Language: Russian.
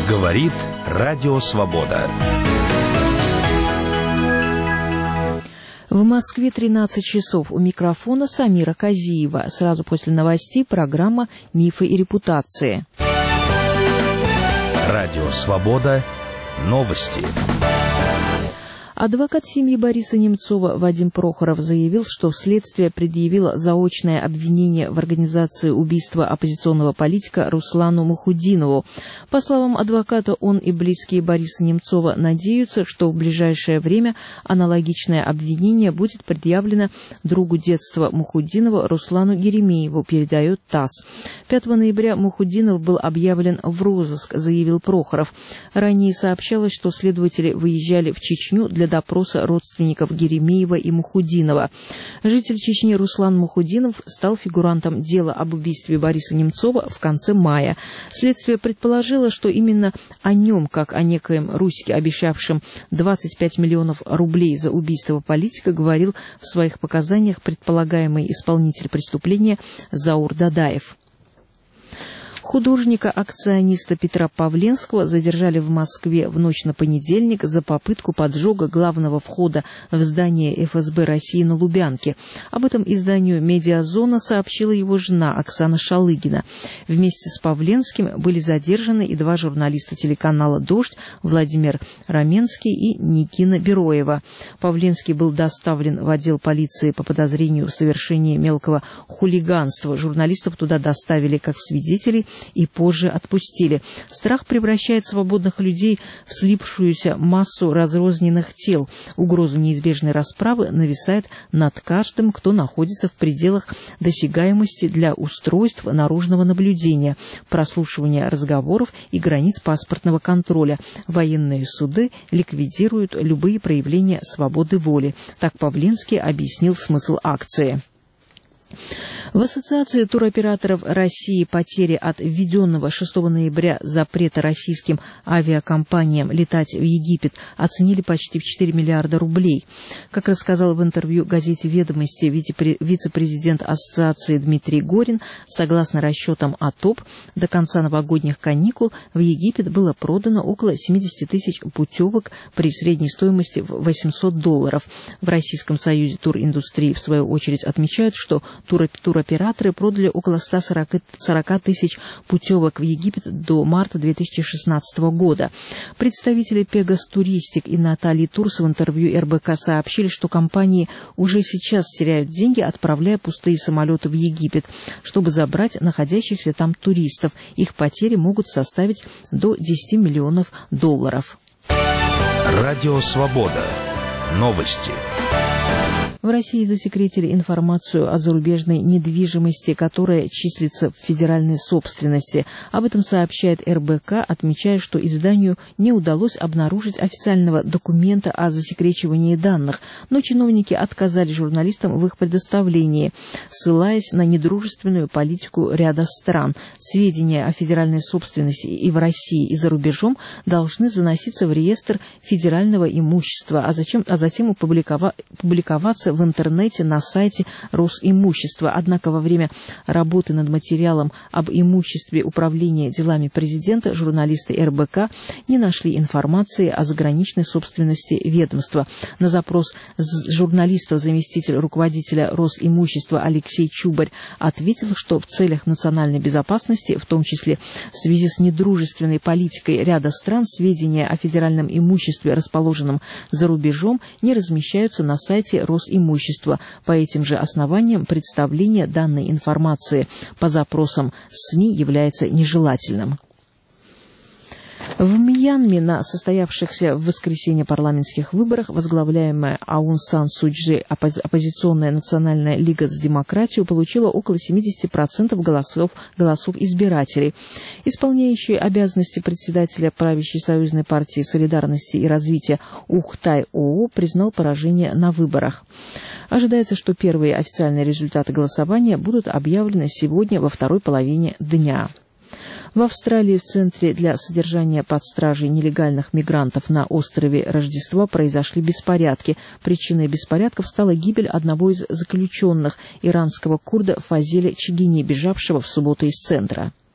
Говорит Радио Свобода. В Москве 13 часов. У микрофона Самира Казиева. Сразу после новостей программа «Мифы и репутации». Радио Свобода. Новости. Адвокат семьи Бориса Немцова Вадим Прохоров заявил, что следствие предъявило заочное обвинение в организации убийства оппозиционного политика Руслану Мухудинову. По словам адвоката, он и близкие Бориса Немцова надеются, что в ближайшее время аналогичное обвинение будет предъявлено другу детства Мухудинова Руслану Геремееву, передает ТАСС. 5 ноября Мухудинов был объявлен в розыск, заявил Прохоров. Ранее сообщалось, что следователи выезжали в Чечню для допроса родственников Геремеева и Мухудинова. Житель Чечни Руслан Мухудинов стал фигурантом дела об убийстве Бориса Немцова в конце мая. Следствие предположило, что именно о нем, как о некоем Руське, обещавшем 25 миллионов рублей за убийство политика, говорил в своих показаниях предполагаемый исполнитель преступления Заур Дадаев. Художника-акциониста Петра Павленского задержали в Москве в ночь на понедельник за попытку поджога главного входа в здание ФСБ России на Лубянке. Об этом изданию «Медиазона» сообщила его жена Оксана Шалыгина. Вместе с Павленским были задержаны и два журналиста телеканала «Дождь» Владимир Раменский и Никина Бероева. Павленский был доставлен в отдел полиции по подозрению в совершении мелкого хулиганства. Журналистов туда доставили как свидетелей и позже отпустили. Страх превращает свободных людей в слипшуюся массу разрозненных тел. Угроза неизбежной расправы нависает над каждым, кто находится в пределах досягаемости для устройств наружного наблюдения, прослушивания разговоров и границ паспортного контроля. Военные суды ликвидируют любые проявления свободы воли. Так Павленский объяснил смысл акции. В Ассоциации туроператоров России потери от введенного 6 ноября запрета российским авиакомпаниям летать в Египет оценили почти в 4 миллиарда рублей. Как рассказал в интервью газете «Ведомости» вице-президент Ассоциации Дмитрий Горин, согласно расчетам АТОП, до конца новогодних каникул в Египет было продано около 70 тысяч путевок при средней стоимости в $800. В Российском союзе туриндустрии, в свою очередь, отмечают, что туроператоры продали около 140 тысяч путевок в Египет до марта 2016 года. Представители Пегас Туристик и Натальи Турс в интервью РБК сообщили, что компании уже сейчас теряют деньги, отправляя пустые самолеты в Египет, чтобы забрать находящихся там туристов. Их потери могут составить до $10 миллионов. Радио Свобода. Новости. В России засекретили информацию о зарубежной недвижимости, которая числится в федеральной собственности. Об этом сообщает РБК, отмечая, что изданию не удалось обнаружить официального документа о засекречивании данных, но чиновники отказали журналистам в их предоставлении, ссылаясь на недружественную политику ряда стран. Сведения о федеральной собственности и в России, и за рубежом должны заноситься в реестр федерального имущества, а затем публиковаться в интернете на сайте Росимущества. Однако во время работы над материалом об имуществе управления делами президента журналисты РБК не нашли информации о заграничной собственности ведомства. На запрос журналиста заместитель руководителя Росимущества Алексей Чубарь ответил, что в целях национальной безопасности, в том числе в связи с недружественной политикой ряда стран, сведения о федеральном имуществе, расположенном за рубежом, не размещаются на сайте Росимущества. По этим же основаниям представление данной информации по запросам СМИ является нежелательным. В Мьянме на состоявшихся в воскресенье парламентских выборах возглавляемая Аун Сан Су Чжи оппозиционная Национальная лига за демократию получила около 70% голосов избирателей. Исполняющий обязанности председателя правящей союзной партии солидарности и развития Ухтай ОО признал поражение на выборах. Ожидается, что первые официальные результаты голосования будут объявлены сегодня во второй половине дня. В Австралии в Центре для содержания под стражей нелегальных мигрантов на острове Рождества произошли беспорядки. Причиной беспорядков стала гибель одного из заключенных, иранского курда Фазеля Чигини, бежавшего в субботу из центра.